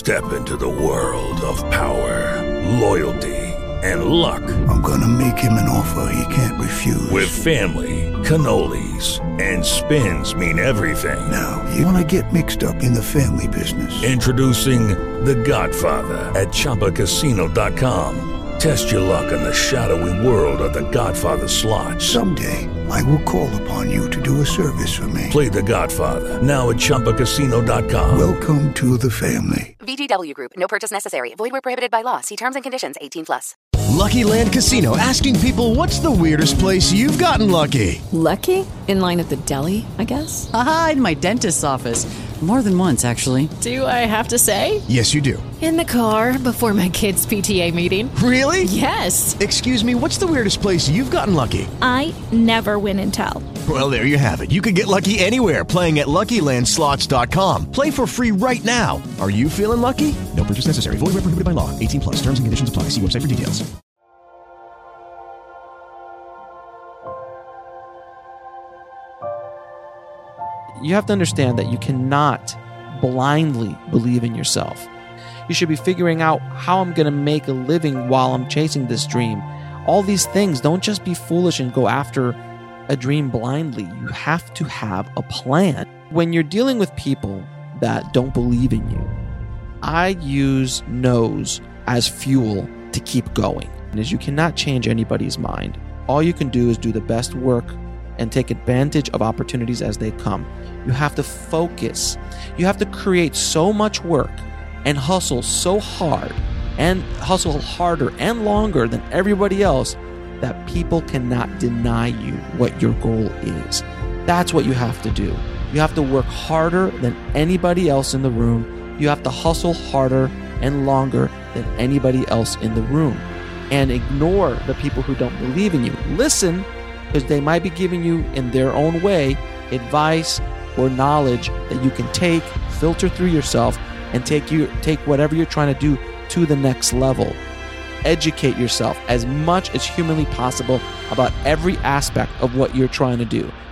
Step into the world of power, loyalty, and luck. I'm gonna make him an offer he can't refuse. With family, cannolis, and spins mean everything. Now, you wanna get mixed up in the family business. Introducing The Godfather at ChumbaCasino.com. Test your luck in the shadowy world of The Godfather slot. Someday, I will call upon you to do a service for me. Play The Godfather now at ChumbaCasino.com. Welcome to the family. VGW Group. No purchase necessary. Void where prohibited by law. See terms and conditions. 18+. Lucky Land Casino, asking people, what's the weirdest place you've gotten lucky? Lucky? In line at the deli, I guess? Aha, in my dentist's office. More than once, actually. Do I have to say? Yes, you do. In the car before my kids' PTA meeting. Really? Yes. Excuse me, what's the weirdest place you've gotten lucky? I never win and tell. Well, there you have it. You can get lucky anywhere, playing at LuckyLandSlots.com. Play for free right now. Are you feeling lucky? No purchase necessary. Void where prohibited by law. 18+. Terms and conditions apply. See website for details. You have to understand that you cannot blindly believe in yourself. You should be figuring out how I'm going to make a living while I'm chasing this dream. All these things, don't just be foolish and go after a dream blindly. You have to have a plan. When you're dealing with people that don't believe in you, I use no's as fuel to keep going. And as you cannot change anybody's mind, all you can do is do the best work and take advantage of opportunities as they come. You have to focus. You have to create so much work and hustle so hard and hustle harder and longer than everybody else that people cannot deny you what your goal is. That's what you have to do. You have to work harder than anybody else in the room. You have to hustle harder and longer than anybody else in the room. And ignore the people who don't believe in you. Listen, because they might be giving you, in their own way, advice or knowledge that you can take, filter through yourself, and take whatever you're trying to do to the next level. Educate yourself as much as humanly possible about every aspect of what you're trying to do.